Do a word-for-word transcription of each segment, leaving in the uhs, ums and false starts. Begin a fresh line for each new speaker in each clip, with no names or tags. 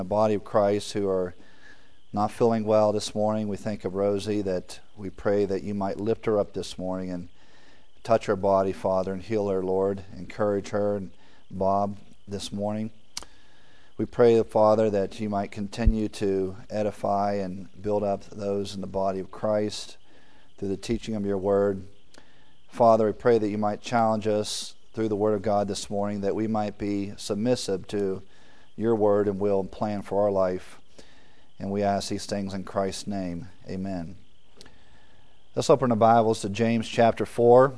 The body of Christ who are not feeling well this morning. We think of Rosie, that we pray that you might lift her up this morning and touch her body, Father, and heal her, Lord. Encourage her and Bob this morning. We pray, Father, that you might continue to edify and build up those in the body of Christ through the teaching of your word. Father, we pray that you might challenge us through the word of God this morning, that we might be submissive to your word and will and plan for our life. And we ask these things in Christ's name. Amen. Let's open the Bibles to James chapter four.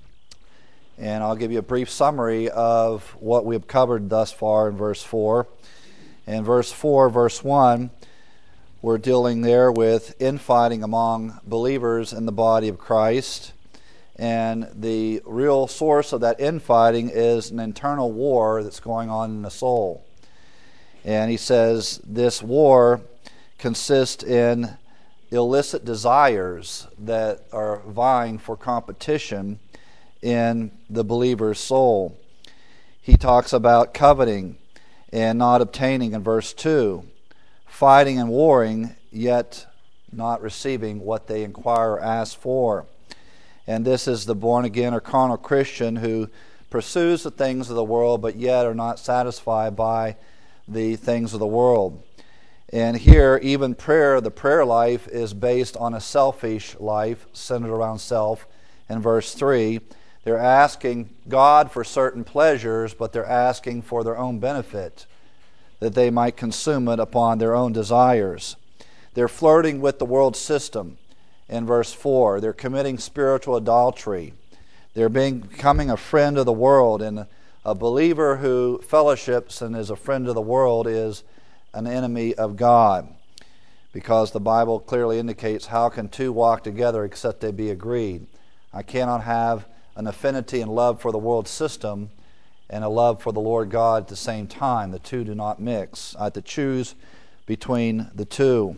And I'll give you a brief summary of what we have covered thus far in verse four. In verse four, verse one, we're dealing there with infighting among believers in the body of Christ. And the real source of that infighting is an internal war that's going on in the soul. And he says this war consists in illicit desires that are vying for competition in the believer's soul. He talks about coveting and not obtaining in verse two, fighting and warring, yet not receiving what they inquire or ask for. And this is the born-again or carnal Christian who pursues the things of the world, but yet are not satisfied by the things of the world. And here, even prayer, the prayer life is based on a selfish life, centered around self. In verse three, they're asking God for certain pleasures, but they're asking for their own benefit, that they might consume it upon their own desires. They're flirting with the world system. In verse four, they're committing spiritual adultery. They're being, becoming a friend of the world, and a believer who fellowships and is a friend of the world is an enemy of God, because the Bible clearly indicates, how can two walk together except they be agreed? I cannot have an affinity and love for the world system and a love for the Lord God at the same time. The two do not mix. I have to choose between the two.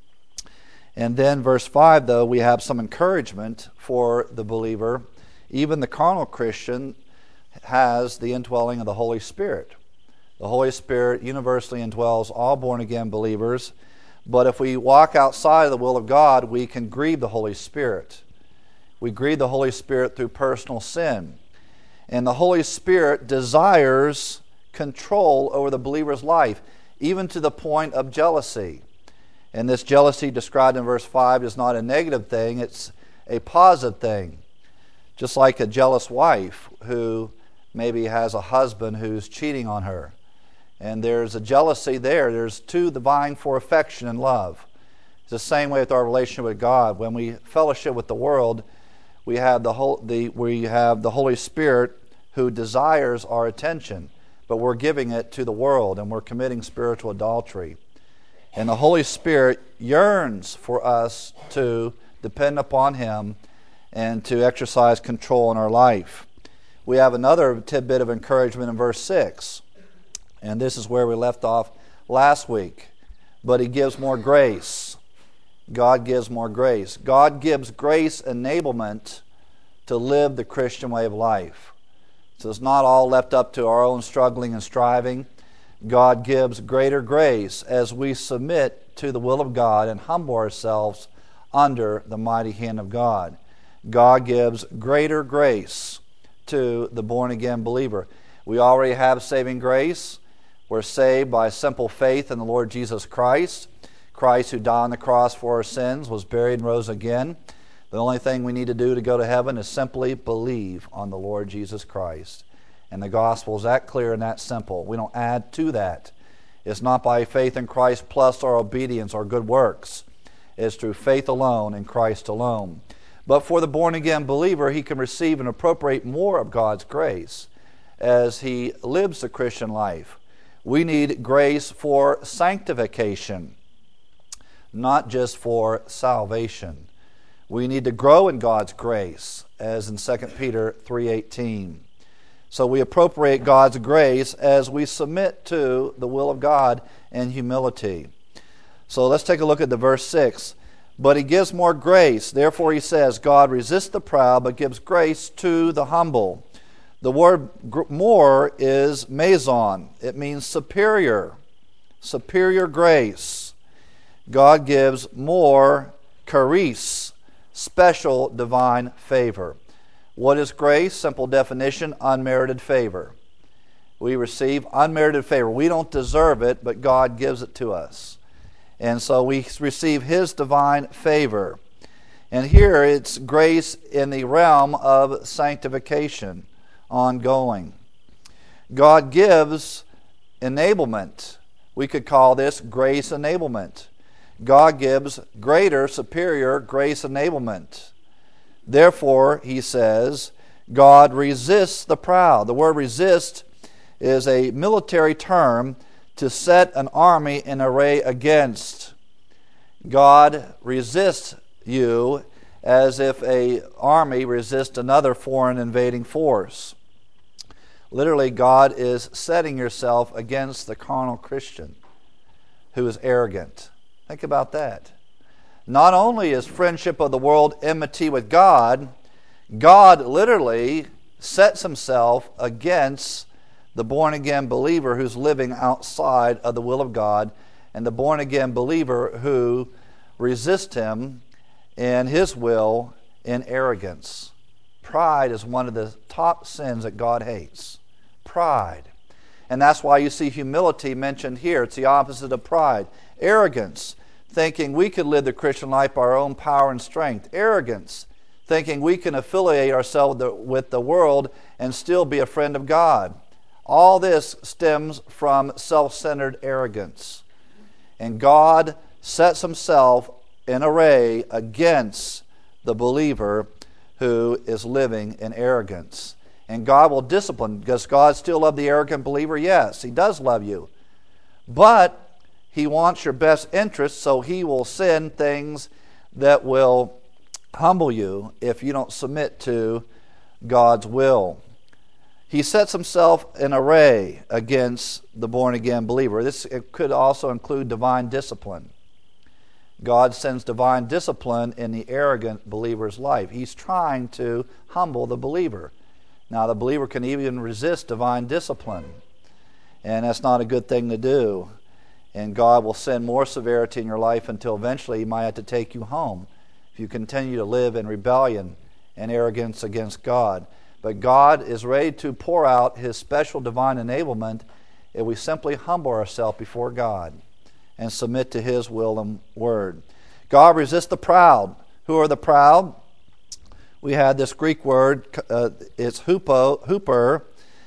And then verse five, though, we have some encouragement for the believer. Even the carnal Christian has the indwelling of the Holy Spirit. The Holy Spirit universally indwells all born-again believers, but if we walk outside of the will of God, we can grieve the Holy Spirit. We grieve the Holy Spirit through personal sin. And the Holy Spirit desires control over the believer's life, even to the point of jealousy. And this jealousy described in verse five is not a negative thing, it's a positive thing. Just like a jealous wife who maybe has a husband who's cheating on her. And there's a jealousy there. There's two vying for affection and love. It's the same way with our relationship with God. When we fellowship with the world, we have the whole, the we have the Holy Spirit who desires our attention, but we're giving it to the world, and we're committing spiritual adultery. And the Holy Spirit yearns for us to depend upon Him and to exercise control in our life. We have another tidbit of encouragement in verse six. And this is where we left off last week. But He gives more grace. God gives more grace. God gives grace enablement to live the Christian way of life. So it's not all left up to our own struggling and striving. God gives greater grace as we submit to the will of God and humble ourselves under the mighty hand of God. God gives greater grace to the born-again believer. We already have saving grace. We're saved by simple faith in the Lord Jesus Christ. Christ, who died on the cross for our sins, was buried and rose again. The only thing we need to do to go to heaven is simply believe on the Lord Jesus Christ. And the gospel is that clear and that simple. We don't add to that. It's not by faith in Christ plus our obedience or good works. It's through faith alone in Christ alone. But for the born-again believer, he can receive and appropriate more of God's grace as he lives the Christian life. We need grace for sanctification, not just for salvation. We need to grow in God's grace, as in Second Peter three eighteen. So we appropriate God's grace as we submit to the will of God in humility. So let's take a look at the verse six. But He gives more grace. Therefore He says, God resists the proud, but gives grace to the humble. The word more is meson. It means superior. superior grace. God gives more charis, special divine favor. What is grace? Simple definition, unmerited favor. We receive unmerited favor. We don't deserve it, but God gives it to us. And so we receive His divine favor. And here it's grace in the realm of sanctification, ongoing. God gives enablement. We could call this grace enablement. God gives greater, superior grace enablement. Therefore, he says, God resists the proud. The word resist is a military term to set an army in array against. God resists you as if an army resists another foreign invading force. Literally, God is setting yourself against the carnal Christian who is arrogant. Think about that. Not only is friendship of the world enmity with God, God literally sets himself against the born-again believer who's living outside of the will of God, and the born-again believer who resists him in his will in arrogance. Pride is one of the top sins that God hates. Pride. And that's why you see humility mentioned here. It's the opposite of pride. Arrogance, thinking we could live the Christian life by our own power and strength. Arrogance, thinking we can affiliate ourselves with the world and still be a friend of God. All this stems from self-centered arrogance. And God sets himself in array against the believer who is living in arrogance. And God will discipline. Does God still love the arrogant believer? Yes, he does love you. But he wants your best interest, so he will send things that will humble you if you don't submit to God's will. He sets himself in array against the born-again believer. This it could also include divine discipline. God sends divine discipline in the arrogant believer's life. He's trying to humble the believer. Now, the believer can even resist divine discipline, and that's not a good thing to do. And God will send more severity in your life until eventually he might have to take you home if you continue to live in rebellion and arrogance against God. But God is ready to pour out his special divine enablement if we simply humble ourselves before God and submit to his will and word. God resists the proud. Who are the proud? We had this Greek word, uh, it's hupo, huper,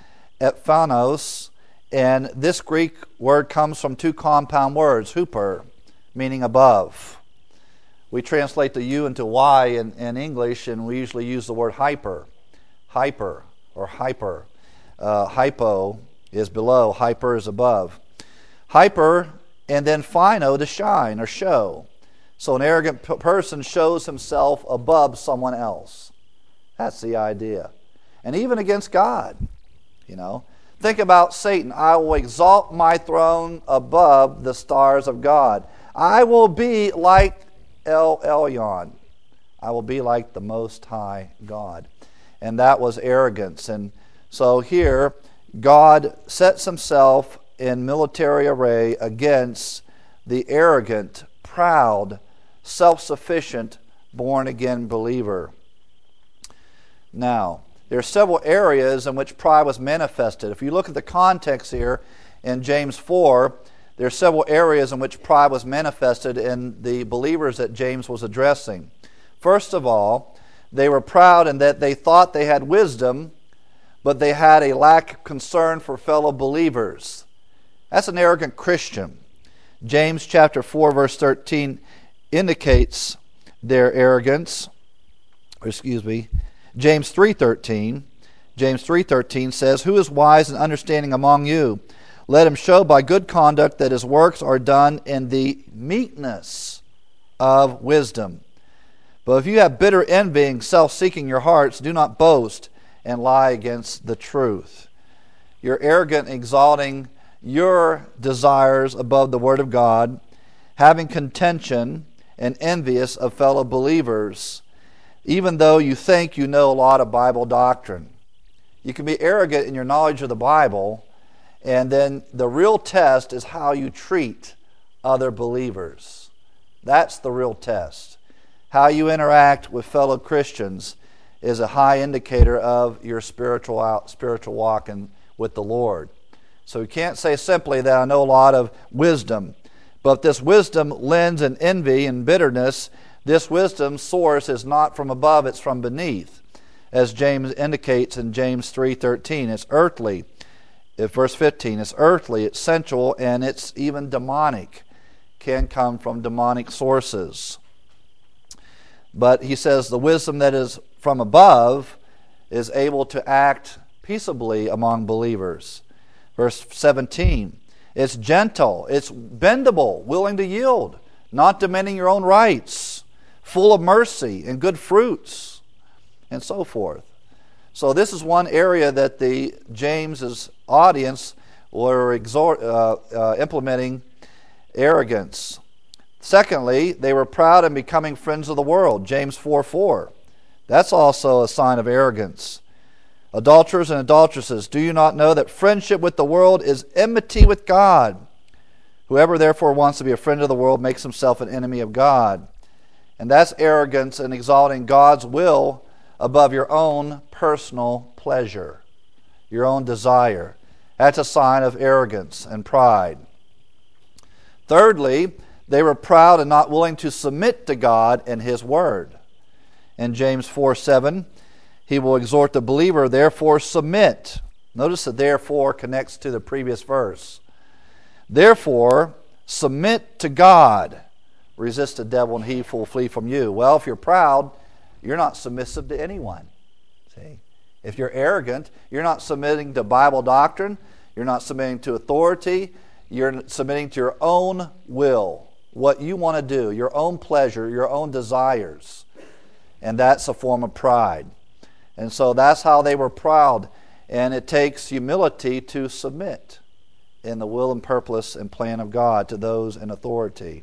ephanos, and this Greek word comes from two compound words, huper, meaning above. We translate the U into Y in, in English, and we usually use the word hyper, hyper, or hyper. Uh, hypo is below, hyper is above. Hyper, and then phino, to shine or show. So an arrogant p- person shows himself above someone else. That's the idea. And even against God, you know. Think about Satan. I will exalt my throne above the stars of God. I will be like El Elyon. I will be like the Most High God. And that was arrogance. And so here, God sets himself in military array against the arrogant, proud, self-sufficient, born-again believer. Now, there are several areas in which pride was manifested. If you look at the context here in James four, there are several areas in which pride was manifested in the believers that James was addressing. First of all, they were proud in that they thought they had wisdom, but they had a lack of concern for fellow believers. That's an arrogant Christian. James chapter four, verse thirteen indicates their arrogance. Or excuse me. James three thirteen. James three thirteen says, "Who is wise and understanding among you? Let him show by good conduct that his works are done in the meekness of wisdom. But if you have bitter envying, self-seeking in your hearts, do not boast and lie against the truth." You're arrogant, exalting your desires above the Word of God, having contention and envious of fellow believers, even though you think you know a lot of Bible doctrine. You can be arrogant in your knowledge of the Bible And then the real test is how you treat other believers. That's the real test. How you interact with fellow Christians is a high indicator of your spiritual out, spiritual walk in, with the Lord. So you can't say simply that I know a lot of wisdom. But this wisdom lends in envy and bitterness. This wisdom source is not from above, it's from beneath. As James indicates in James three thirteen, it's earthly. If verse fifteen, it's earthly, it's sensual, and it's even demonic. Can come from demonic sources. But he says the wisdom that is from above is able to act peaceably among believers. Verse seventeen, it's gentle, it's bendable, willing to yield, not demanding your own rights, full of mercy and good fruits, and so forth. So this is one area that the James's audience were exhort, uh, uh, implementing arrogance. Secondly, they were proud in becoming friends of the world. James four four. That's also a sign of arrogance. Adulterers and adulteresses, do you not know that friendship with the world is enmity with God? Whoever therefore wants to be a friend of the world makes himself an enemy of God. And that's arrogance in exalting God's will above your own personal pleasure, your own desire. That's a sign of arrogance and pride. Thirdly, they were proud and not willing to submit to God and His Word. In James four seven, he will exhort the believer, therefore submit. Notice the therefore connects to the previous verse. Therefore, submit to God. Resist the devil and he will flee from you. Well, if you're proud, you're not submissive to anyone. See? If you're arrogant, you're not submitting to Bible doctrine. You're not submitting to authority. You're submitting to your own will, what you want to do, your own pleasure, your own desires. And that's a form of pride. And so that's how they were proud. And it takes humility to submit in the will and purpose and plan of God to those in authority.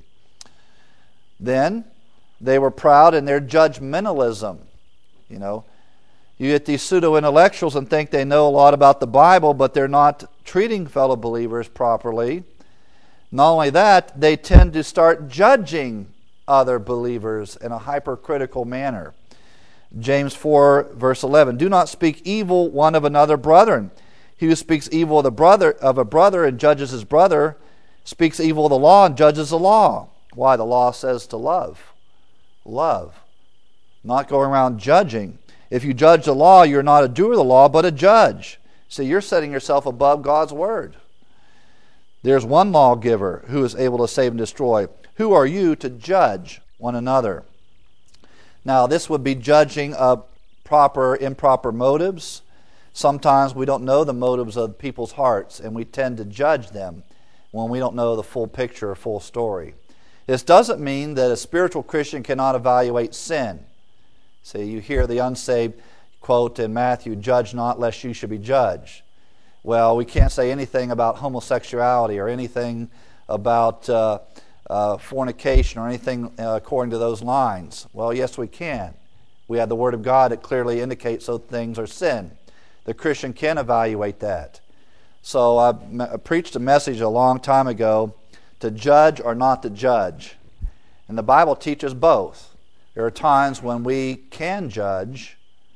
Then they were proud in their judgmentalism. You know, you get these pseudo-intellectuals and think they know a lot about the Bible, but they're not treating fellow believers properly. Not only that, they tend to start judging other believers in a hypercritical manner. James four, verse eleven, do not speak evil one of another, brethren. He who speaks evil of, the brother, of a brother and judges his brother speaks evil of the law and judges the law. Why? The law says to love. Love. Not going around judging. If you judge the law, you're not a doer of the law, but a judge. See, you're setting yourself above God's word. There's one lawgiver who is able to save and destroy. Who are you to judge one another? Now, this would be judging of proper, improper motives. Sometimes we don't know the motives of people's hearts, and we tend to judge them when we don't know the full picture or full story. This doesn't mean that a spiritual Christian cannot evaluate sin. See, you hear the unsaved quote in Matthew, judge not lest you should be judged. Well, we can't say anything about homosexuality or anything about uh, uh, fornication or anything uh, according to those lines. Well, yes, we can. We have the Word of God that clearly indicates those things are sin. The Christian can evaluate that. So I, I preached a message a long time ago, to judge or not to judge. And the Bible teaches both. There are times when we can judge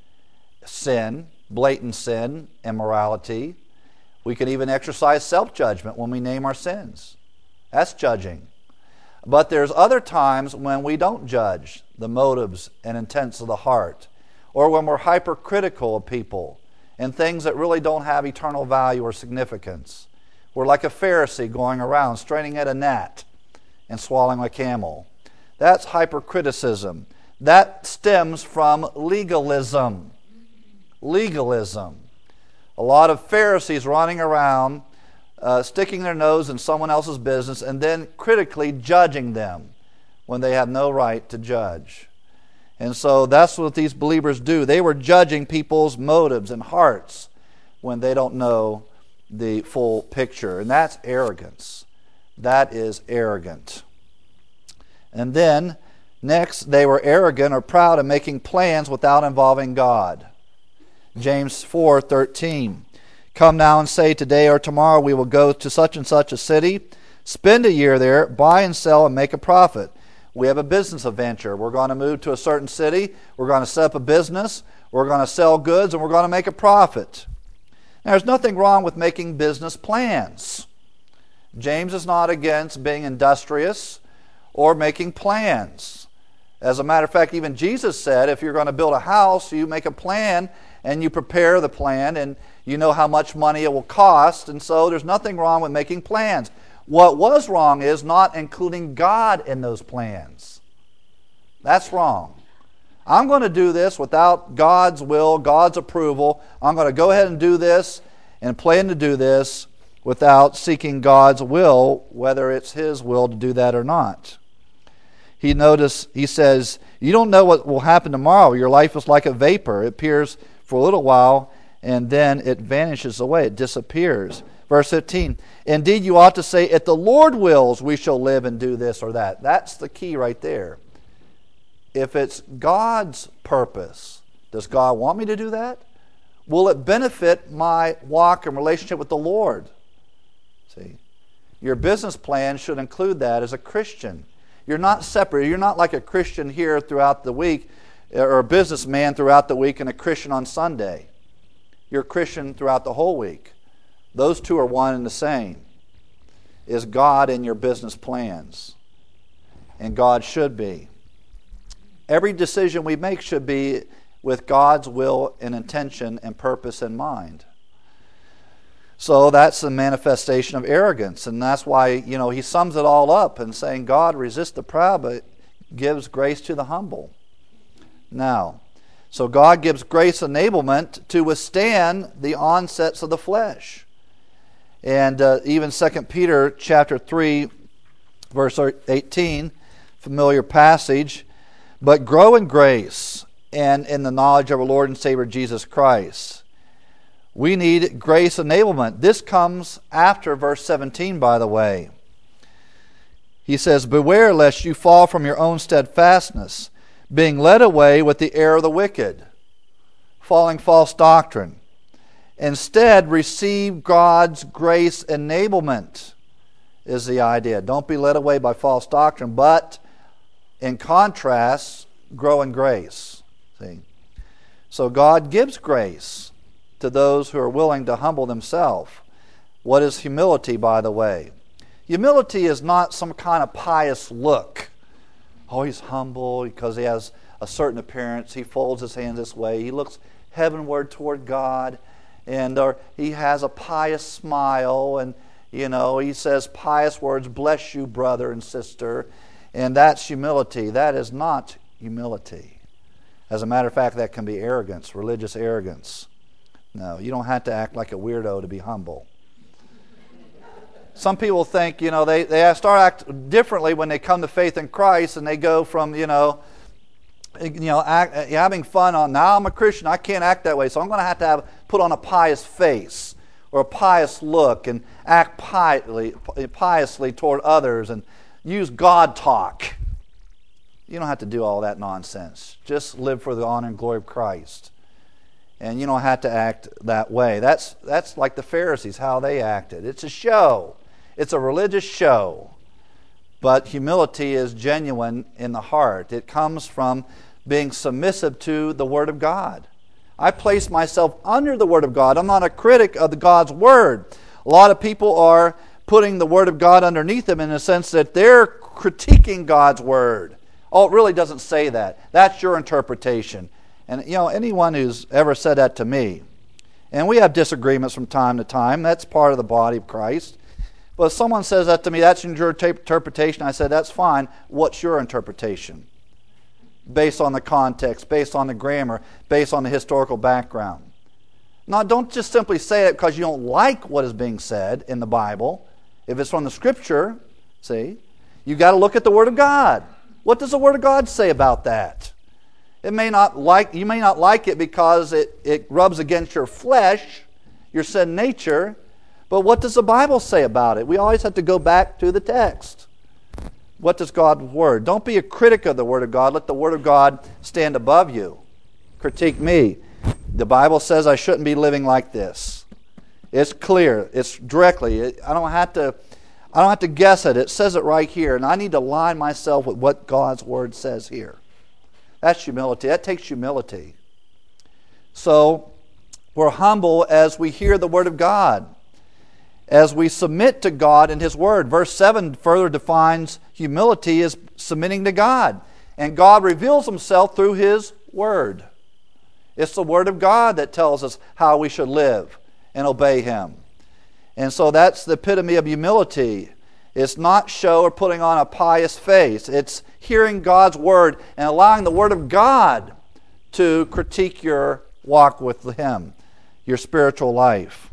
sin, blatant sin, immorality. We can even exercise self-judgment when we name our sins. That's judging. But there's other times when we don't judge the motives and intents of the heart, or when we're hypercritical of people and things that really don't have eternal value or significance. We're like a Pharisee going around straining at a gnat and swallowing a camel. That's hypercriticism. That stems from legalism. Legalism. A lot of Pharisees running around, uh, sticking their nose in someone else's business and then critically judging them when they have no right to judge. And so that's what these believers do. They were judging people's motives and hearts when they don't know the full picture. And that's arrogance. That is arrogant. And then, next, they were arrogant or proud in making plans without involving God. James four thirteen. Come now and say, today or tomorrow we will go to such and such a city, spend a year there, buy and sell, and make a profit. We have a business adventure. We're going to move to a certain city. We're going to set up a business. We're going to sell goods, and we're going to make a profit. Now, there's nothing wrong with making business plans. James is not against being industrious or making plans. As a matter of fact, even Jesus said, if you're going to build a house, you make a plan and you prepare the plan and you know how much money it will cost. And so there's nothing wrong with making plans. What was wrong is not including God in those plans. That's wrong. I'm going to do this without God's will, God's approval. I'm going to go ahead and do this and plan to do this without seeking God's will, whether it's His will to do that or not. He notice he says, you don't know what will happen tomorrow. Your life is like a vapor. It appears for a little while and then it vanishes away. It disappears. Verse fifteen, indeed you ought to say, if the Lord wills, we shall live and do this or that. That's the key right there. If it's God's purpose, does God want me to do that? Will it benefit my walk and relationship with the Lord? See, your business plan should include that as a Christian. You're not separate. You're not like a Christian here throughout the week or a businessman throughout the week and a Christian on Sunday. You're a Christian throughout the whole week. Those two are one and the same. Is God in your business plans? And God should be. Every decision we make should be with God's will and intention and purpose in mind. So that's the manifestation of arrogance. And that's why, you know, he sums it all up in saying, God resists the proud, but gives grace to the humble. Now, so God gives grace enablement to withstand the onsets of the flesh. And uh, even Second Peter chapter three, verse eighteen, familiar passage, but grow in grace and in the knowledge of our Lord and Savior Jesus Christ. We need grace enablement. This comes after verse seventeen, by the way. He says, beware lest you fall from your own steadfastness, being led away with the error of the wicked, following false doctrine. Instead, receive God's grace enablement, is the idea. Don't be led away by false doctrine, but in contrast, grow in grace. See? So God gives grace to those who are willing to humble themselves. What is humility, by the way? Humility is not some kind of pious look. Oh, he's humble because he has a certain appearance. He folds his hands this way. He looks heavenward toward God. And or he has a pious smile. And, you know, he says pious words, bless you, brother and sister. And that's humility. That is not humility. As a matter of fact, that can be arrogance, religious arrogance. No, you don't have to act like a weirdo to be humble. Some people think, you know, they, they start act differently when they come to faith in Christ, and they go from, you know, you know, act, having fun on, now I'm a Christian, I can't act that way, so I'm going to have to have put on a pious face or a pious look and act piously, piously toward others and use God talk. You don't have to do all that nonsense. Just live for the honor and glory of Christ. And you don't have to act that way. That's that's like the Pharisees, how they acted. It's a show. It's a religious show. But humility is genuine in the heart. It comes from being submissive to the Word of God. I place myself under the Word of God. I'm not a critic of the God's Word. A lot of people are putting the Word of God underneath them in the sense that they're critiquing God's Word. Oh, it really doesn't say that. That's your interpretation. And, you know, anyone who's ever said that to me, and we have disagreements from time to time, that's part of the body of Christ. But if someone says that to me, that's your interpretation, I said, that's fine. What's your interpretation? Based on the context, based on the grammar, based on the historical background. Now, don't just simply say it because you don't like what is being said in the Bible. If it's from the Scripture, see, you got to look at the Word of God. What does the Word of God say about that? It may not like you may not like it because it, it rubs against your flesh, your sin nature, but what does the Bible say about it? We always have to go back to the text. What does God's Word? Don't be a critic of the Word of God. Let the Word of God stand above you. Critique me. The Bible says I shouldn't be living like this. It's clear. It's directly. I don't have to I don't have to guess it. It says it right here, and I need to align myself with what God's Word says here. That's humility. That takes humility. So we're humble as we hear the Word of God, as we submit to God and His Word. Verse seven further defines humility as submitting to God. And God reveals Himself through His Word. It's the Word of God that tells us how we should live and obey Him. And so that's the epitome of humility. It's not show or putting on a pious face. It's hearing God's Word and allowing the Word of God to critique your walk with Him, your spiritual life.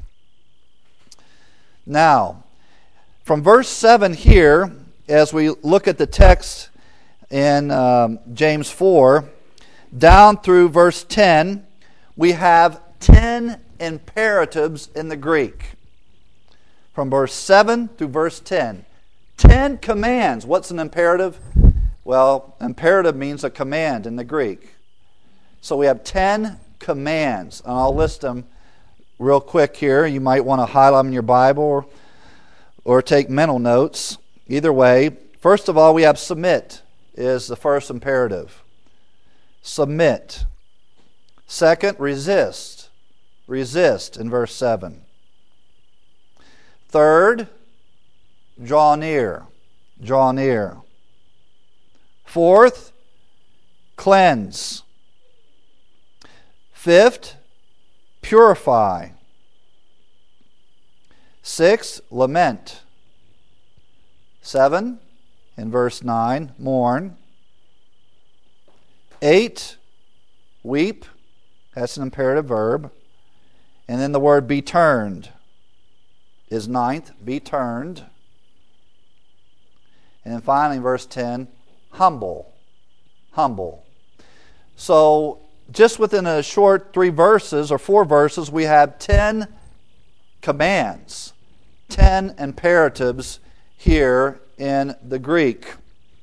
Now, from verse seven here, as we look at the text in um, James four, down through verse ten, we have ten imperatives in the Greek. From verse seven through verse ten. Ten commands. What's an imperative? Well, imperative means a command in the Greek. So we have ten commands, and I'll list them real quick here. You might want to highlight them in your Bible or, or take mental notes. Either way, first of all, we have submit is the first imperative. Submit. Second, resist. Resist in verse seven. Third, draw near. Draw near. Fourth, cleanse. Fifth, purify. Sixth, lament. Seven, in verse nine, mourn. Eight, weep. That's an imperative verb. And then the word be turned is ninth, be turned. And then finally, verse ten, humble. Humble. So, just within a short three verses or four verses, we have ten commands, ten imperatives here in the Greek.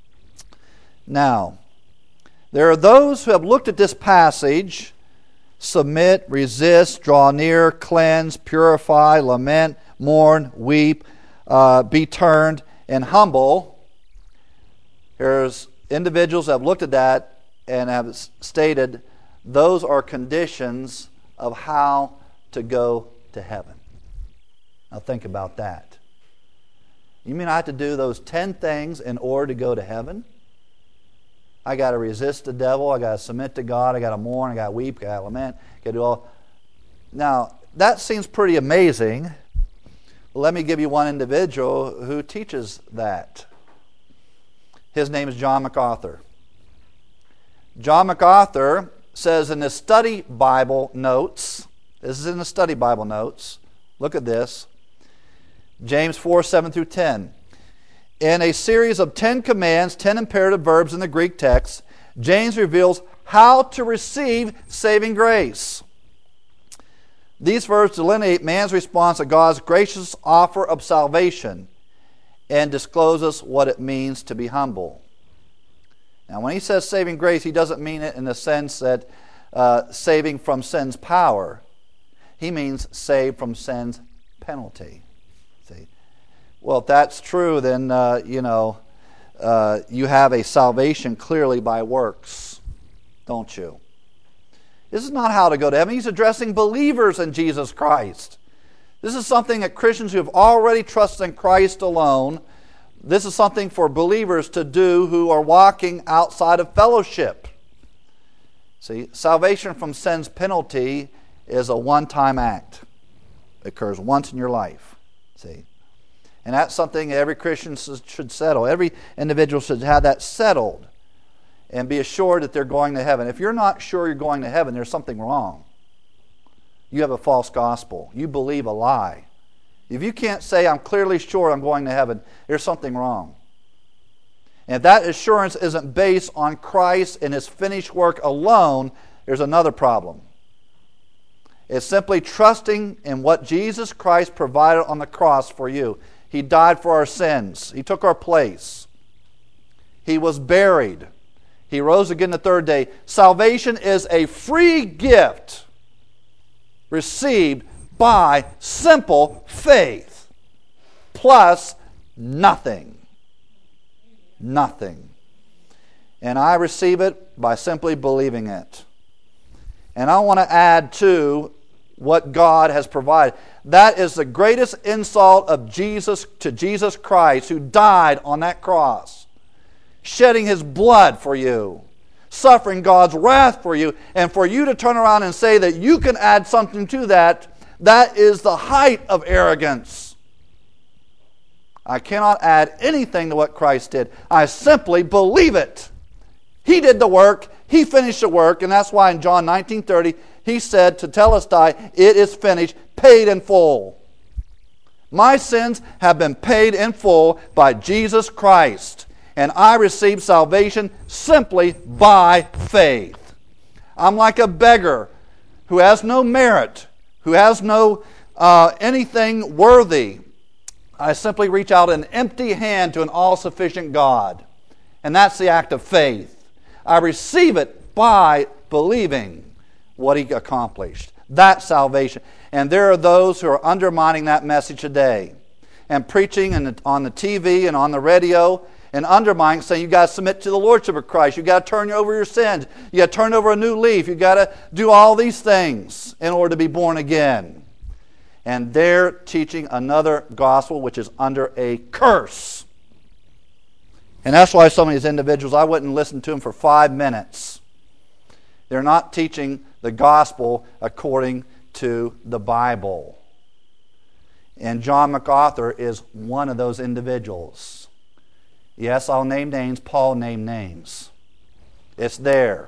Now, there are those who have looked at this passage, submit, resist, draw near, cleanse, purify, lament, mourn, weep, uh, be turned, and humble. There's individuals that have looked at that and have stated those are conditions of how to go to heaven. Now think about that. You mean I have to do those ten things in order to go to heaven? I got to resist the devil. I got to submit to God. I got to mourn. I got to weep. I got to lament. I got to do all. Now that seems pretty amazing. Let me give you one individual who teaches that. His name is John MacArthur. John MacArthur says in his study Bible notes, this is in the study Bible notes, look at this, James four, seven through ten. In a series of ten commands, ten imperative verbs in the Greek text, James reveals how to receive saving grace. These verbs delineate man's response to God's gracious offer of salvation and discloses what it means to be humble. Now, when he says saving grace, he doesn't mean it in the sense that uh, saving from sin's power. He means saved from sin's penalty. See? Well, if that's true, then, uh, you know, uh, you have a salvation clearly by works, don't you? This is not how to go to heaven. He's addressing believers in Jesus Christ. This is something that Christians who have already trusted in Christ alone, this is something for believers to do who are walking outside of fellowship. See, salvation from sin's penalty is a one-time act. It occurs once in your life. See, and that's something every Christian should settle. Every individual should have that settled and be assured that they're going to heaven. If you're not sure you're going to heaven, there's something wrong. You have a false gospel. You believe a lie. If you can't say, I'm clearly sure I'm going to heaven, there's something wrong. And if that assurance isn't based on Christ and His finished work alone, there's another problem. It's simply trusting in what Jesus Christ provided on the cross for you. He died for our sins. He took our place. He was buried. He rose again the third day. Salvation is a free gift received by simple faith, plus nothing. Nothing. And I receive it by simply believing it. And I want to add to what God has provided. That is the greatest insult of Jesus to Jesus Christ, who died on that cross, shedding His blood for you, suffering God's wrath for you, and for you to turn around and say that you can add something to that, that is the height of arrogance. I cannot add anything to what Christ did. I simply believe it. He did the work. He finished the work, and that's why in John nineteen thirty, He said to Telestai, it is finished, paid in full. My sins have been paid in full by Jesus Christ, and I receive salvation simply by faith. I'm like a beggar who has no merit, who has no uh, anything worthy. I simply reach out an empty hand to an all-sufficient God, and that's the act of faith. I receive it by believing what He accomplished. That's salvation. And there are those who are undermining that message today and preaching in the, on the T V and on the radio and undermining, saying you got to submit to the Lordship of Christ. You got to turn over your sins. You got to turn over a new leaf. You got to do all these things in order to be born again. And they're teaching another gospel which is under a curse. And that's why some of these individuals, I wouldn't listen to them for five minutes. They're not teaching the gospel according to the Bible. And John MacArthur is one of those individuals. Yes, I'll name names. Paul named names. It's there.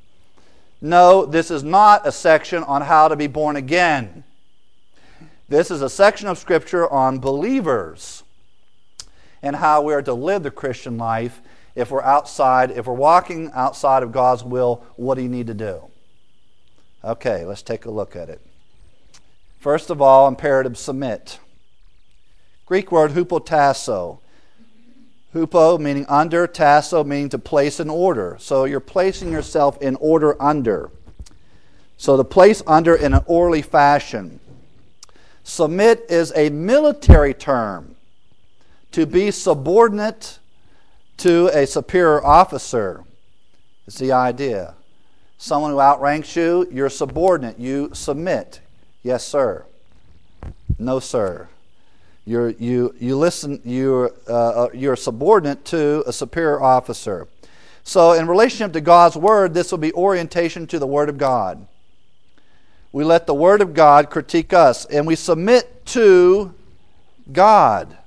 No, this is not a section on how to be born again. This is a section of Scripture on believers and how we are to live the Christian life if we're outside, if we're walking outside of God's will. What do you need to do? Okay, let's take a look at it. First of all, imperative submit. Greek word hupotasso. Hupo meaning under, tasso meaning to place in order. So you're placing yourself in order under. So to place under in an orderly fashion. Submit is a military term. To be subordinate to a superior officer is the idea. Someone who outranks you, you're subordinate. You submit. Yes, sir. No, sir. You're you you listen. You're uh, you're subordinate to a superior officer. So, in relationship to God's word, this will be orientation to the Word of God. We let the Word of God critique us, and we submit to God.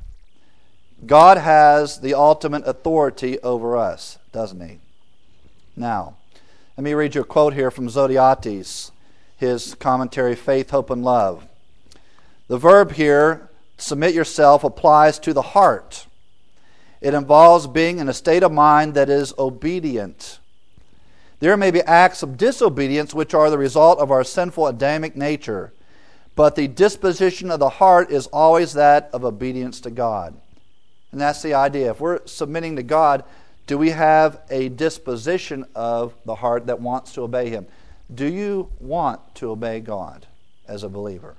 God has the ultimate authority over us, doesn't He? Now, let me read you a quote here from Zodhiates, his commentary, Faith, Hope, and Love. The verb here, submit yourself, applies to the heart. It involves being in a state of mind that is obedient. There may be acts of disobedience which are the result of our sinful Adamic nature, but the disposition of the heart is always that of obedience to God. And that's the idea. If we're submitting to God, do we have a disposition of the heart that wants to obey Him? Do you want to obey God as a believer?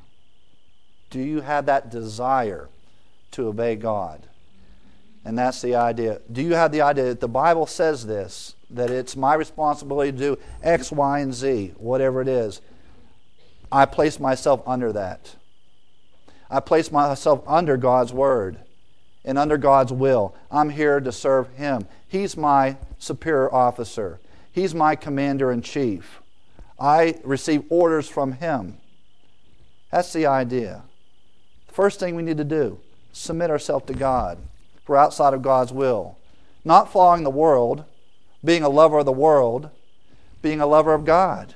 Do you have that desire to obey God? And that's the idea. Do you have the idea that the Bible says this, that it's my responsibility to do X, Y, and Z, whatever it is? I place myself under that. I place myself under God's Word and under God's will. I'm here to serve Him. He's my superior officer. He's my commander-in-chief. I receive orders from Him. That's the idea. The first thing we need to do, submit ourselves to God. We're outside of God's will. Not following the world, being a lover of the world, being a lover of God.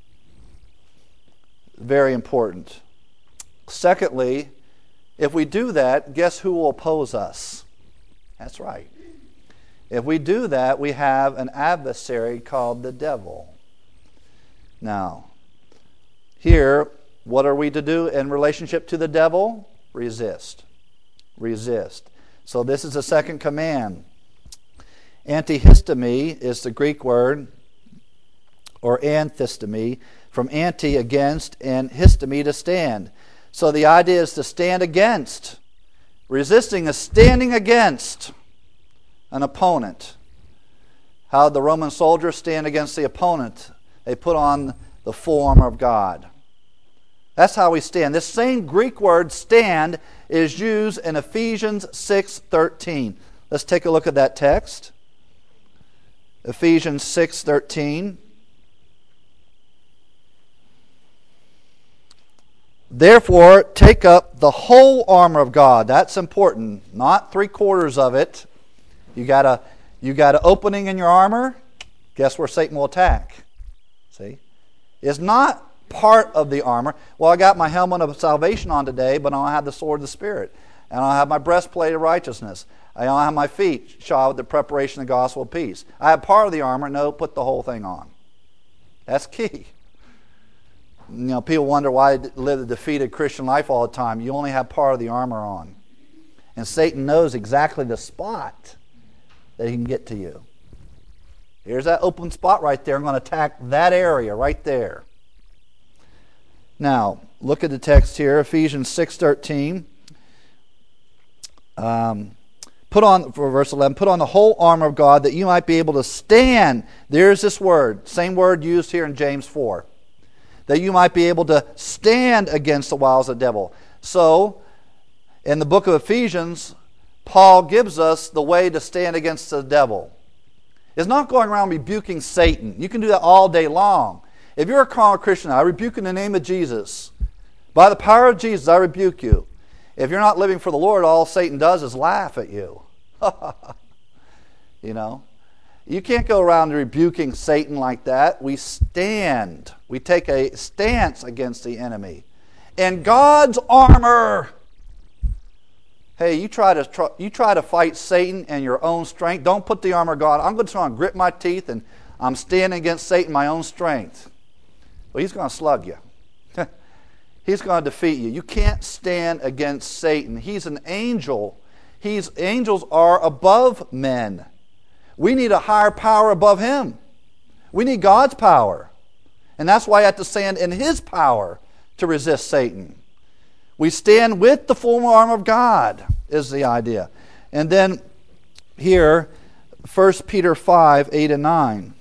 Very important. Secondly, if we do that, guess who will oppose us? That's right. If we do that, we have an adversary called the devil. Now, here, what are we to do in relationship to the devil? Resist. Resist. So this is the second command. Antihistemi is the Greek word, or anthistemi, from anti, against, and histemi, to stand. So the idea is to stand against. Resisting is standing against an opponent. How did the Roman soldiers stand against the opponent? They put on the full armor of God. That's how we stand. This same Greek word stand is used in Ephesians six thirteen. Let's take a look at that text. Ephesians six thirteen. Therefore, take up the whole armor of God. That's important. Not three quarters of it. You got a you got an opening in your armor. Guess where Satan will attack? See? It's not part of the armor. Well, I got my helmet of salvation on today, but I don't have the sword of the Spirit. And I don't have my breastplate of righteousness. I don't have my feet shod with the preparation of the gospel of peace. I have part of the armor. No, put the whole thing on. That's key. You know, people wonder why I live a defeated Christian life all the time. You only have part of the armor on. And Satan knows exactly the spot that he can get to you. Here's that open spot right there. I'm going to attack that area right there. Now, look at the text here, Ephesians six thirteen. Um, put on, for verse eleven, put on the whole armor of God that you might be able to stand. There's this word, same word used here in James four. That you might be able to stand against the wiles of the devil. So, in the book of Ephesians, Paul gives us the way to stand against the devil. It's not going around rebuking Satan. You can do that all day long. If you're a carnal Christian, I rebuke in the name of Jesus. By the power of Jesus, I rebuke you. If you're not living for the Lord, all Satan does is laugh at you. You know? You can't go around rebuking Satan like that. We stand. We take a stance against the enemy. In God's armor. Hey, you try to try, you try to fight Satan in your own strength. Don't put the armor of God. I'm going to try and grit my teeth and I'm standing against Satan in my own strength. Well, he's going to slug you. He's going to defeat you. You can't stand against Satan. He's an angel. He's, angels are above men. We need a higher power above him. We need God's power. And that's why I have to stand in his power to resist Satan. We stand with the full armor of God is the idea. And then here, First Peter five, eight and nine.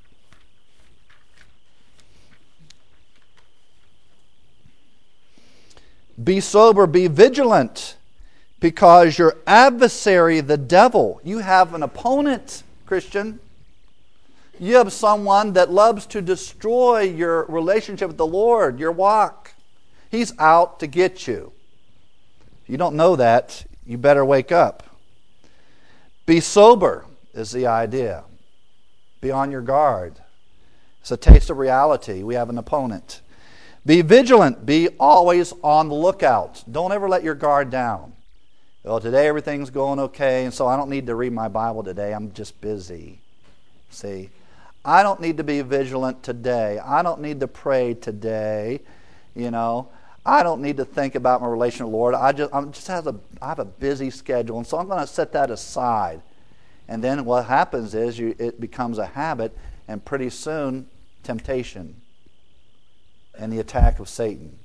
Be sober, be vigilant, because your adversary, the devil, you have an opponent, Christian. You have someone that loves to destroy your relationship with the Lord, your walk. He's out to get you. If you don't know that, you better wake up. Be sober is the idea. Be on your guard. It's a taste of reality. We have an opponent. Be vigilant. Be always on the lookout. Don't ever let your guard down. Well, today everything's going okay, and so I don't need to read my Bible today. I'm just busy. See? I don't need to be vigilant today. I don't need to pray today. You know, I don't need to think about my relation with the Lord. I just, I'm just have a, I have a busy schedule, and so I'm going to set that aside. And then what happens is you, it becomes a habit, and pretty soon, temptation and the attack of Satan.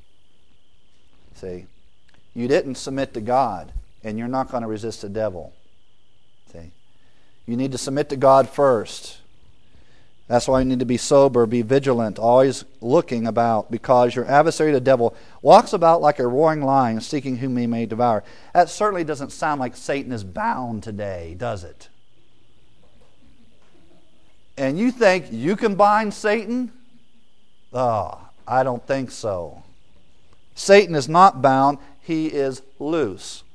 See, you didn't submit to God, and you're not going to resist the devil. See, you need to submit to God first. That's why you need to be sober, be vigilant, always looking about, because your adversary, the devil, walks about like a roaring lion, seeking whom he may devour. That certainly doesn't sound like Satan is bound today, does it? And you think you can bind Satan? Oh, I don't think so. Satan is not bound, he is loose.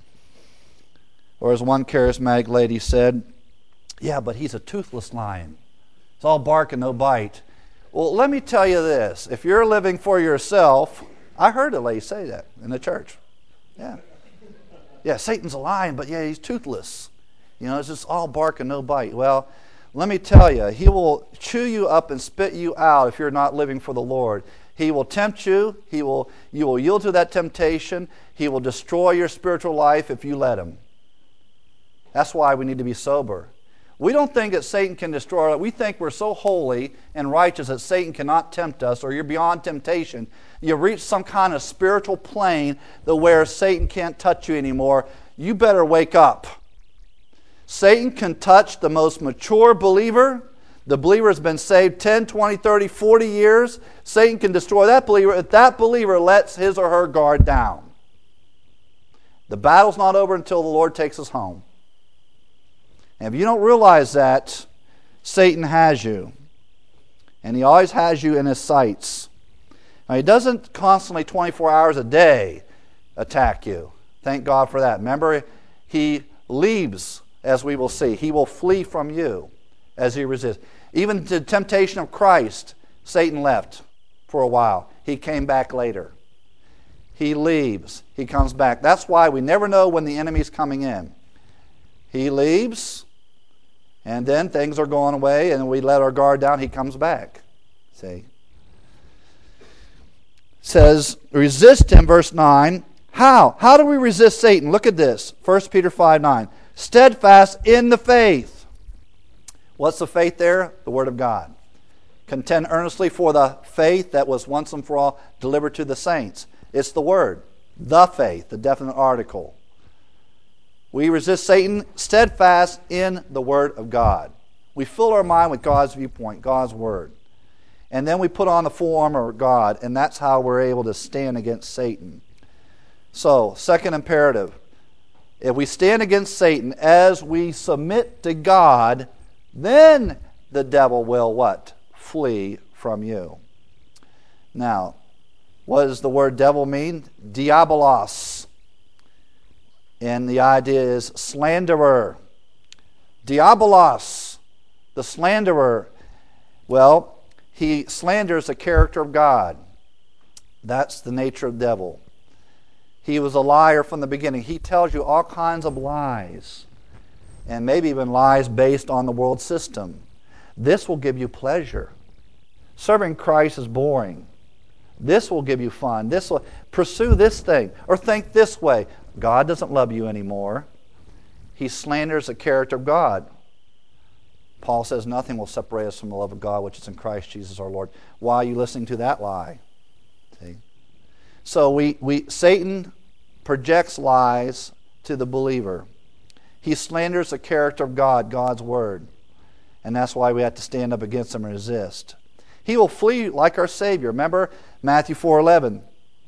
Or as one charismatic lady said, yeah, but he's a toothless lion. It's all bark and no bite. Well, let me tell you this. If you're living for yourself, I heard a lady say that in the church. Yeah. Yeah, Satan's a lion, but yeah, he's toothless. You know, it's just all bark and no bite. Well, let me tell you, he will chew you up and spit you out if you're not living for the Lord. He will tempt you. He will, you will yield to that temptation. He will destroy your spiritual life if you let him. That's why we need to be sober. We don't think that Satan can destroy us. We think we're so holy and righteous that Satan cannot tempt us, or you're beyond temptation. You've reached some kind of spiritual plane that where Satan can't touch you anymore. You better wake up. Satan can touch the most mature believer. The believer has been saved ten, twenty, thirty, forty years. Satan can destroy that believer if that believer lets his or her guard down. The battle's not over until the Lord takes us home. And if you don't realize that, Satan has you. And he always has you in his sights. Now, he doesn't constantly, twenty-four hours a day, attack you. Thank God for that. Remember, he leaves, as we will see. He will flee from you as he resists. Even the temptation of Christ, Satan left for a while. He came back later. He leaves. He comes back. That's why we never know when the enemy's coming in. He leaves, and then things are going away, and we let our guard down. He comes back. See? It says, resist him, verse nine. How? How do we resist Satan? Look at this. First Peter five nine. Steadfast in the faith. What's the faith there? The Word of God. Contend earnestly for the faith that was once and for all delivered to the saints. It's the Word. The faith, the definite article. We resist Satan steadfast in the Word of God. We fill our mind with God's viewpoint, God's Word. And then we put on the full armor of God, and that's how we're able to stand against Satan. So, second imperative. If we stand against Satan as we submit to God, then the devil will what? Flee from you. Now, what does the word devil mean? Diabolos. And the idea is slanderer. Diabolos, the slanderer. Well, he slanders the character of God. That's the nature of the devil. He was a liar from the beginning. He tells you all kinds of lies, and maybe even lies based on the world system. This will give you pleasure. Serving Christ is boring. This will give you fun. This will pursue this thing, or think this way. God doesn't love you anymore. He slanders the character of God. Paul says nothing will separate us from the love of God which is in Christ Jesus our Lord. Why are you listening to that lie? See? So we, we Satan projects lies to the believer. He slanders the character of God, God's Word. And that's why we have to stand up against him and resist. He will flee like our Savior. Remember Matthew four eleven.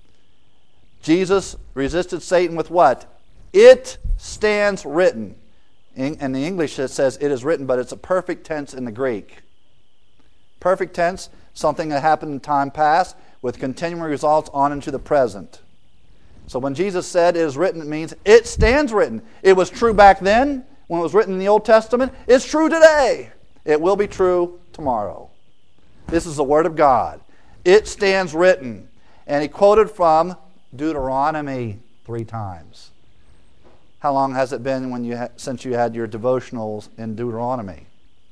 Jesus resisted Satan with what? It stands written. In, in the English it says it is written, but it's a perfect tense in the Greek. Perfect tense, something that happened in time past with continuing results on into the present. So when Jesus said it is written, it means it stands written. It was true back then when it was written in the Old Testament. It's true today. It will be true tomorrow. This is the Word of God. It stands written. And he quoted from Deuteronomy three times. How long has it been when you ha- since you had your devotionals in Deuteronomy?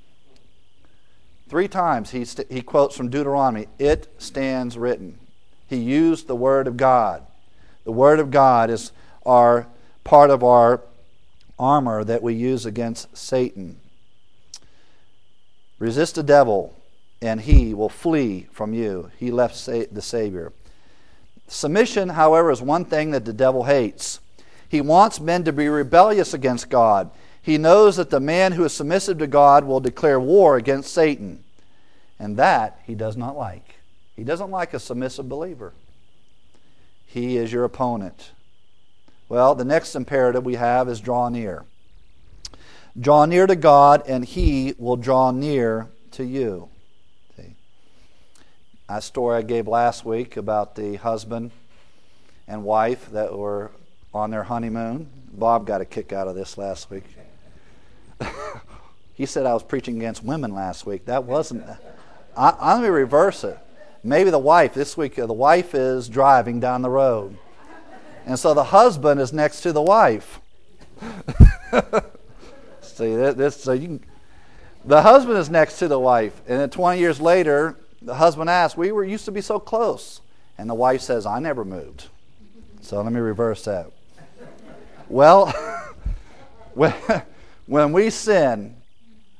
Three times he, st- he quotes from Deuteronomy. It stands written. He used the Word of God. The Word of God is our part of our armor that we use against Satan. Resist the devil, and he will flee from you. He left sa- the Savior. Submission, however, is one thing that the devil hates. He wants men to be rebellious against God. He knows that the man who is submissive to God will declare war against Satan. And that he does not like. He doesn't like a submissive believer. He is your opponent. Well, the next imperative we have is draw near. Draw near to God, and he will draw near to you. See? That story I gave last week about the husband and wife that were on their honeymoon. Bob got a kick out of this last week. He said I was preaching against women last week. That wasn't. I, I'm going to reverse it. Maybe the wife, this week, the wife is driving down the road. And so the husband is next to the wife. See, this, so you can, the husband is next to the wife. And then twenty years later, the husband asks, we were used to be so close. And the wife says, I never moved. So let me reverse that. Well, when, when we sin,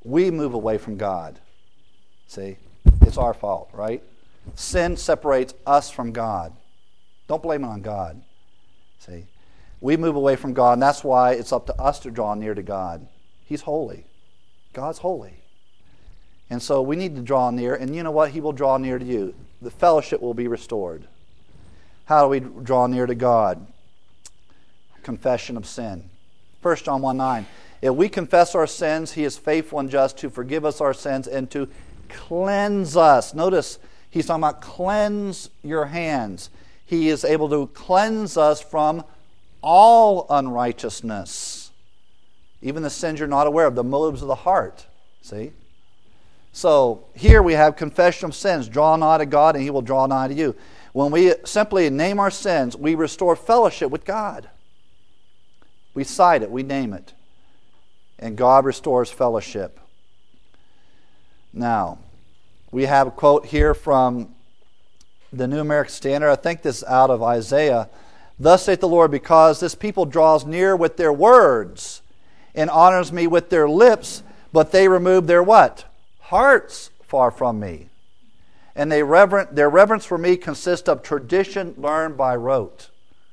we move away from God. See? It's our fault, right? Sin separates us from God. Don't blame it on God. See? We move away from God, and that's why it's up to us to draw near to God. He's holy. God's holy. And so we need to draw near, and you know what? He will draw near to you. The fellowship will be restored. How do we draw near to God? Confession of sin. First John one nine. If we confess our sins, He is faithful and just to forgive us our sins and to cleanse us. Notice He's talking about cleanse your hands. He is able to cleanse us from all unrighteousness. Even the sins you're not aware of, the motives of the heart. See? So here we have confession of sins. Draw nigh to God and He will draw nigh to you. When we simply name our sins, we restore fellowship with God. We cite it, we name it. And God restores fellowship. Now, we have a quote here from the New American Standard. I think this is out of Isaiah. Thus saith the Lord, because this people draws near with their words and honors me with their lips, but they remove their what? Hearts far from me. And they reverent, their reverence for me consists of tradition learned by rote.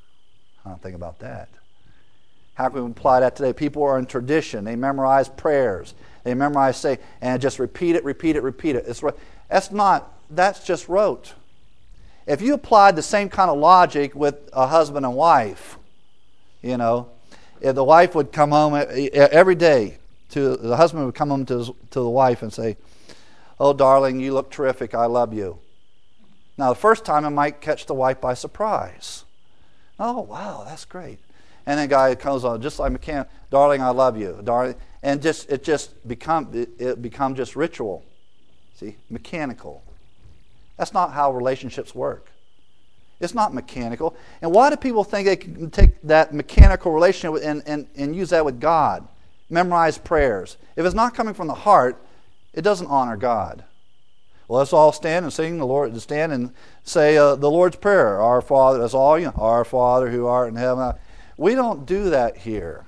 I don't think about that. How can we apply that today? People are in tradition. They memorize prayers. They memorize, say, and just repeat it, repeat it, repeat it. It's, that's not, that's just rote. If you applied the same kind of logic with a husband and wife, you know, if the wife would come home every day, to the husband would come home to, his, to the wife and say, oh, darling, you look terrific. I love you. Now, the first time it might catch the wife by surprise. Oh, wow, that's great. And then guy comes on, just like mechanic, darling, I love you, darling, and just it just become it, it become just ritual, see, mechanical. That's not how relationships work. It's not mechanical. And why do people think they can take that mechanical relationship and, and, and use that with God? Memorize prayers. If it's not coming from the heart, it doesn't honor God. Well, let's all stand and sing the Lord. Stand and say uh, the Lord's Prayer. Our Father, that's all you know. Our Father who art in heaven. We don't do that here.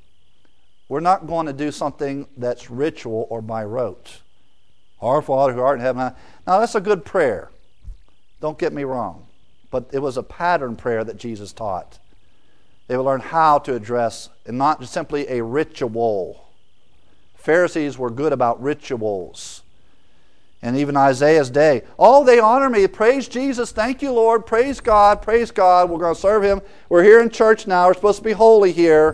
We're not going to do something that's ritual or by rote. Our Father who art in heaven. Now that's a good prayer. Don't get me wrong. But it was a pattern prayer that Jesus taught. They would learn how to address, and not just simply a ritual. Pharisees were good about rituals. And even Isaiah's day. Oh, they honor me. Praise Jesus. Thank you, Lord. Praise God. Praise God. We're going to serve Him. We're here in church now. We're supposed to be holy here.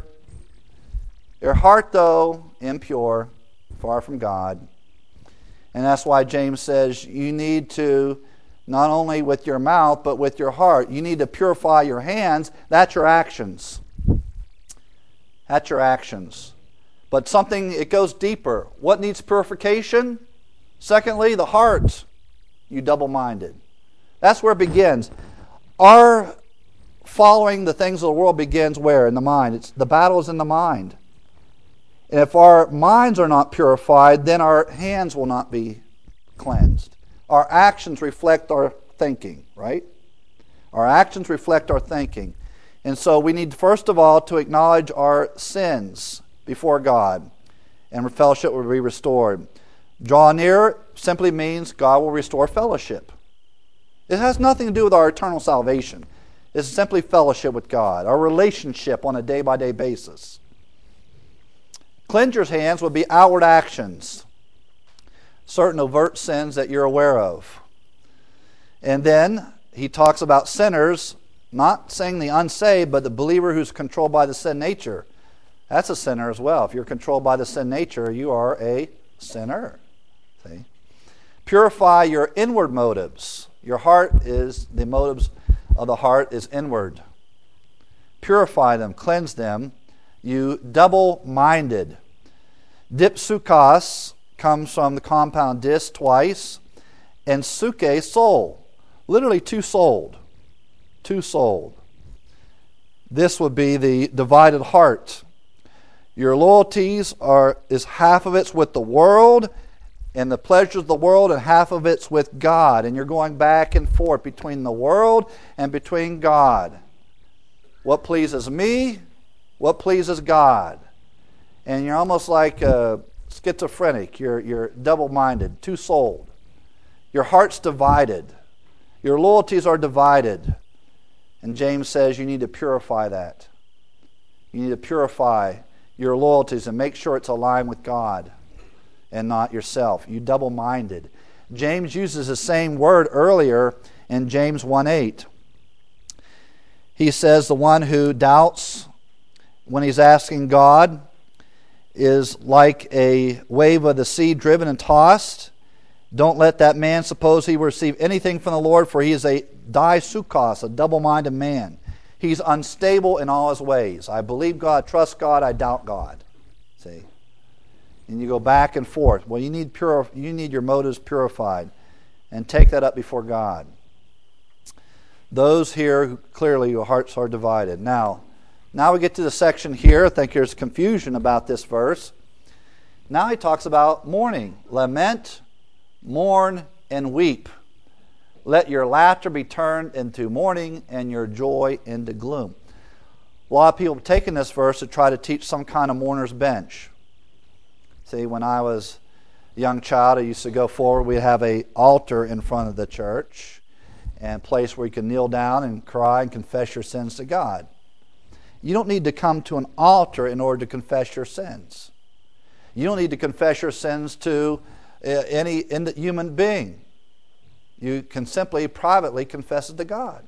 Their heart, though, impure, far from God. And that's why James says you need to, not only with your mouth, but with your heart. You need to purify your hands. That's your actions. That's your actions. But something, it goes deeper. What needs purification? Secondly, the heart. You double-minded. That's where it begins. Our following the things of the world begins where? In the mind. It's, the battle is in the mind. And if our minds are not purified, then our hands will not be cleansed. Our actions reflect our thinking, right? Our actions reflect our thinking. And so we need, first of all, to acknowledge our sins before God, and fellowship will be restored. Draw near simply means God will restore fellowship. It has nothing to do with our eternal salvation. It's simply fellowship with God, our relationship on a day-by-day basis. Cleanse your hands would be outward actions, certain overt sins that you're aware of. And then he talks about sinners, not saying the unsaved, but the believer who's controlled by the sin nature. That's a sinner as well. If you're controlled by the sin nature, you are a sinner. See? Purify your inward motives. Your heart is, the motives of the heart is inward. Purify them, cleanse them. You double-minded. Dipsukos comes from the compound dis, twice, and suke, soul. Literally two-souled. Two-souled. This would be the divided heart. Your loyalties are is half of it's with the world and the pleasures of the world, and half of it's with God. And you're going back and forth between the world and between God. What pleases me? What pleases God? And you're almost like uh, schizophrenic. You're, you're double-minded, two-souled. Your heart's divided. Your loyalties are divided. And James says you need to purify that. You need to purify your loyalties and make sure it's aligned with God and not yourself. You double-minded. James uses the same word earlier in James one eight. He says the one who doubts when he's asking God is like a wave of the sea driven and tossed. Don't let that man suppose he will receive anything from the Lord, for he is a daisukos, a double-minded man. He's unstable in all his ways. I believe God, trust God, I doubt God. See? And you go back and forth. Well, you need pure, you need your motives purified. And take that up before God. Those here, who clearly your hearts are divided. Now, now we get to the section here. I think there's confusion about this verse. Now he talks about mourning. Lament, mourn, and weep. Let your laughter be turned into mourning and your joy into gloom. A lot of people have taken this verse to try to teach some kind of mourner's bench. See, when I was a young child, I used to go forward. We'd have an altar in front of the church and a place where you can kneel down and cry and confess your sins to God. You don't need to come to an altar in order to confess your sins. You don't need to confess your sins to uh, any human being. You can simply privately confess it to God.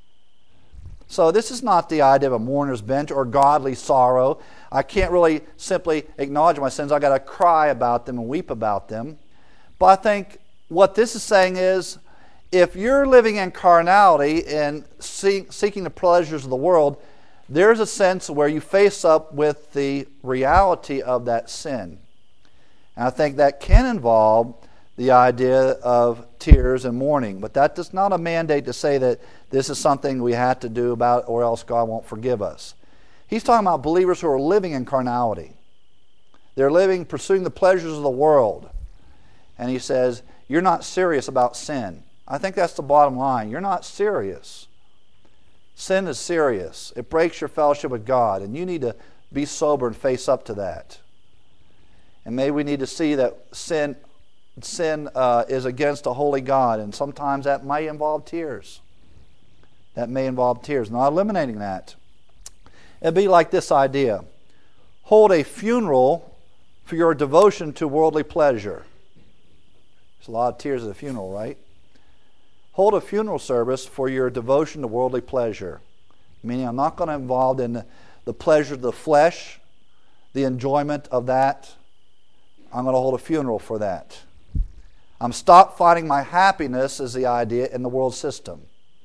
So this is not the idea of a mourner's bench or godly sorrow. I can't really simply acknowledge my sins. I've got to cry about them and weep about them. But I think what this is saying is, if you're living in carnality and see, seeking the pleasures of the world, there's a sense where you face up with the reality of that sin. And I think that can involve the idea of tears and mourning. But that does not a mandate to say that this is something we have to do about it or else God won't forgive us. He's talking about believers who are living in carnality. They're living, pursuing the pleasures of the world. And he says, you're not serious about sin. I think that's the bottom line. You're not serious. Sin is serious. It breaks your fellowship with God. And you need to be sober and face up to that. And maybe we need to see that sin Sin uh, is against a holy God, and sometimes that may involve tears. That may involve tears. Not eliminating that. It'd be like this idea. Hold a funeral for your devotion to worldly pleasure. There's a lot of tears at a funeral, right? Hold a funeral service for your devotion to worldly pleasure. Meaning I'm not going to involve in the, the pleasure of the flesh, the enjoyment of that. I'm going to hold a funeral for that. I'm stop finding my happiness, is the idea, in the world system.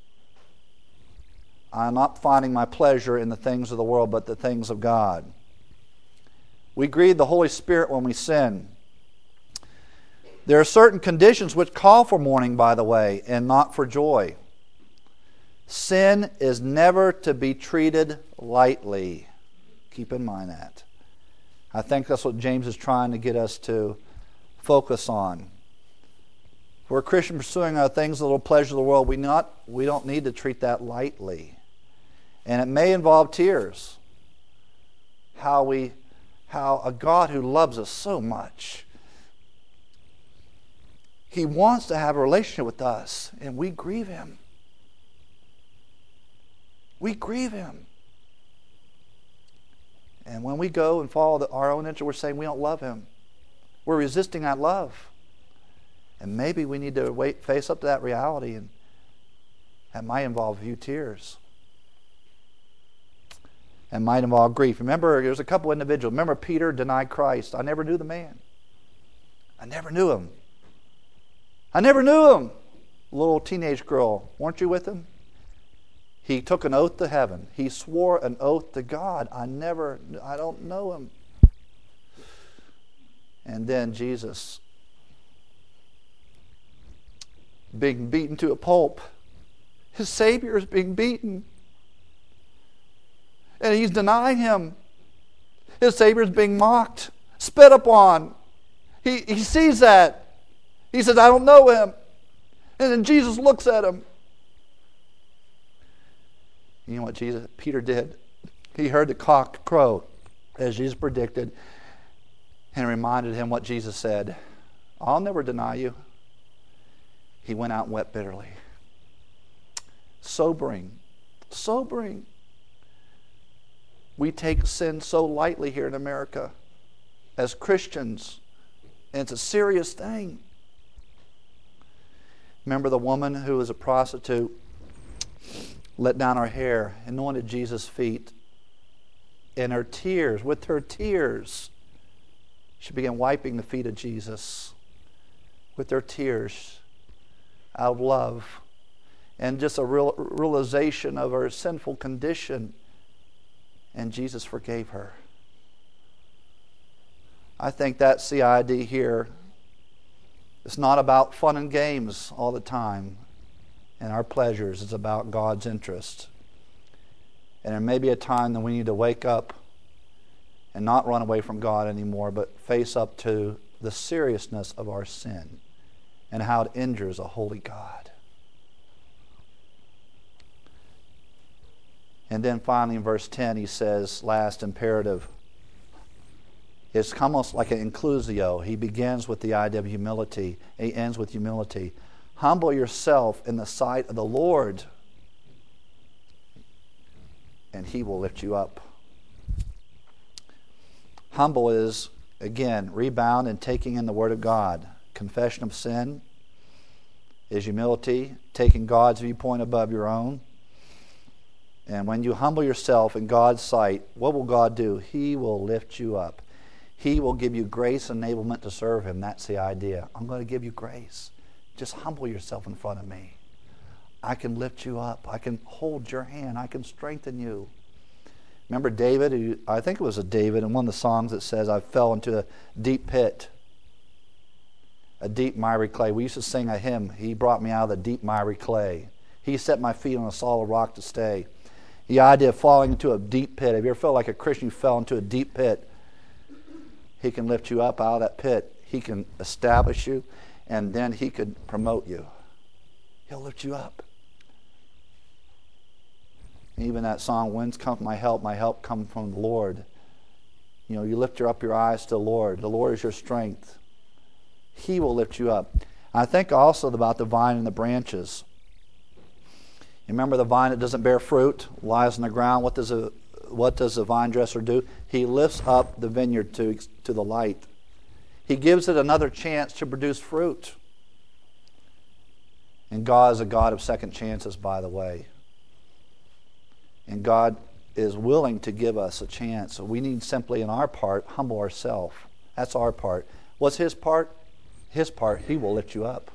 I'm not finding my pleasure in the things of the world, but the things of God. We grieve the Holy Spirit when we sin. There are certain conditions which call for mourning, by the way, and not for joy. Sin is never to be treated lightly. Keep in mind that. I think that's what James is trying to get us to focus on. If we're a Christian pursuing our things, the little pleasure of the world, we not we don't need to treat that lightly. And it may involve tears. How we how a God who loves us so much, He wants to have a relationship with us, and we grieve Him. We grieve Him. And when we go and follow the, our own nature, we're saying we don't love Him. We're resisting that love. And maybe we need to wait, face up to that reality, and that might involve a few tears. And might involve grief. Remember, there's a couple individuals. Remember, Peter denied Christ. I never knew the man. I never knew him. I never knew him. A little teenage girl. Weren't you with him? He took an oath to heaven. He swore an oath to God. I never, I don't know him. And then Jesus, being beaten to a pulp. His Savior is being beaten. And he's denying Him. His Savior is being mocked, spit upon. He, he sees that. He says, I don't know Him. And then Jesus looks at him. You know what Jesus, Peter did? He heard the cock crow, as Jesus predicted. and reminded him what Jesus said, I'll never deny you. He went out and wept bitterly. Sobering. Sobering. We take sin so lightly here in America as Christians, and it's a serious thing. Remember the woman who was a prostitute, let down her hair, anointed Jesus' feet, and her tears, with her tears, she began wiping the feet of Jesus with her tears out of love and just a real realization of her sinful condition. And Jesus forgave her. I think that's the idea here. It's not about fun and games all the time and our pleasures. It's about God's interest. And there may be a time that we need to wake up and not run away from God anymore, but face up to the seriousness of our sin and how it injures a holy God. And then finally in verse ten he says, last imperative, it's almost like an inclusio. He begins with the idea of humility. He ends with humility. Humble yourself in the sight of the Lord, and He will lift you up. Humble is, again, rebound and taking in the Word of God. Confession of sin is humility, taking God's viewpoint above your own. And when you humble yourself in God's sight, what will God do? He will lift you up. He will give you grace and enablement to serve Him. That's the idea. I'm going to give you grace. Just humble yourself in front of me. I can lift you up. I can hold your hand. I can strengthen you. Remember David? Who, I think it was a David in one of the songs that says, I fell into a deep pit, a deep miry clay. We used to sing a hymn, He brought me out of the deep miry clay. He set my feet on a solid rock to stay. The idea of falling into a deep pit. Have you ever felt like a Christian who fell into a deep pit? He can lift you up out of that pit. He can establish you, and then He could promote you. He'll lift you up. Even that song, whence comes my help? My help comes from the Lord. You know, you lift up your eyes to the Lord. The Lord is your strength. He will lift you up. I think also about the vine and the branches. You remember the vine that doesn't bear fruit, lies on the ground. What does a what does a vine dresser do? He lifts up the vineyard to, to the light. He gives it another chance to produce fruit. And God is a God of second chances, by the way. And God is willing to give us a chance. So we need simply, in our part, humble ourselves. That's our part. What's His part? His part, He will lift you up.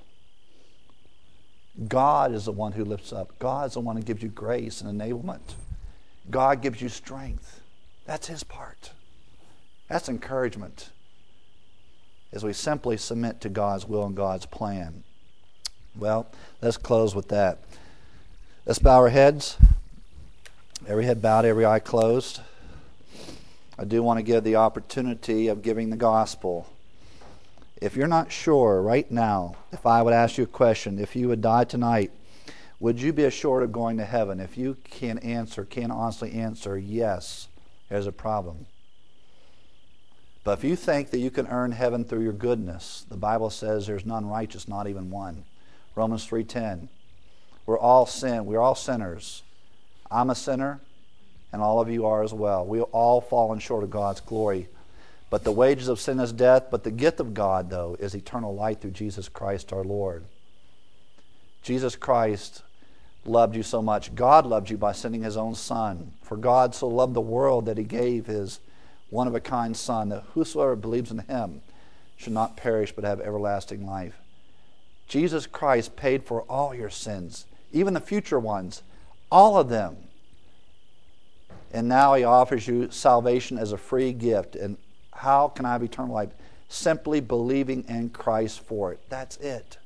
God is the one who lifts up. God is the one who gives you grace and enablement. God gives you strength. That's His part. That's encouragement as we simply submit to God's will and God's plan. Well, let's close with that. Let's bow our heads. Every head bowed, every eye closed. I do want to give the opportunity of giving the gospel. If you're not sure right now, if I would ask you a question, if you would die tonight, would you be assured of going to heaven? If you can answer, can honestly answer, yes, there's a problem. But if you think that you can earn heaven through your goodness, the Bible says there's none righteous, not even one. Romans three ten. We're all sin. We're all sinners. I'm a sinner, and all of you are as well. We all fallen short of God's glory. But the wages of sin is death, but the gift of God, though, is eternal life through Jesus Christ our Lord. Jesus Christ loved you so much. God loved you by sending His own Son. For God so loved the world that He gave His one-of-a-kind Son, that whosoever believes in Him should not perish but have everlasting life. Jesus Christ paid for all your sins, even the future ones, all of them. And now He offers you salvation as a free gift. And how can I have eternal life? Simply believing in Christ for it. That's it.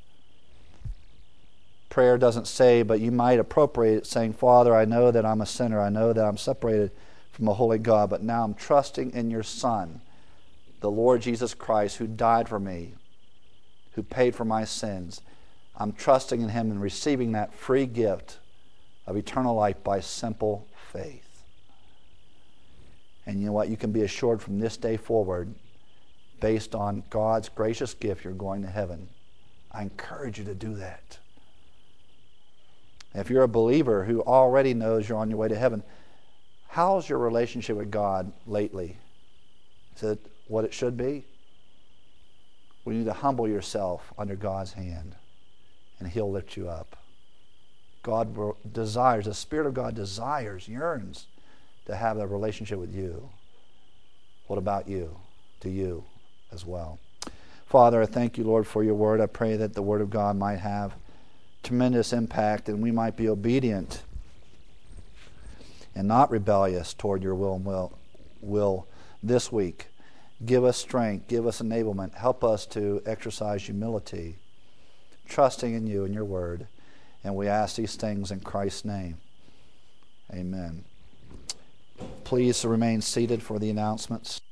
Prayer doesn't say, but you might appropriate it saying, Father, I know that I'm a sinner. I know that I'm separated from a holy God, but now I'm trusting in your Son, the Lord Jesus Christ, who died for me, who paid for my sins. I'm trusting in Him and receiving that free gift of eternal life by simple faith. And you know what? You can be assured from this day forward, based on God's gracious gift, you're going to heaven. I encourage you to do that. If you're a believer who already knows you're on your way to heaven, how's your relationship with God lately? Is it what it should be? We need to humble yourself under God's hand, and He'll lift you up. God desires, the Spirit of God desires, yearns to have a relationship with you. What about you? To you as well. Father, I thank you, Lord, for your word. I pray that the word of God might have tremendous impact and we might be obedient and not rebellious toward your will and will, will this week. Give us strength. Give us enablement. Help us to exercise humility, trusting in you and your word. And we ask these things in Christ's name. Amen. Please remain seated for the announcements.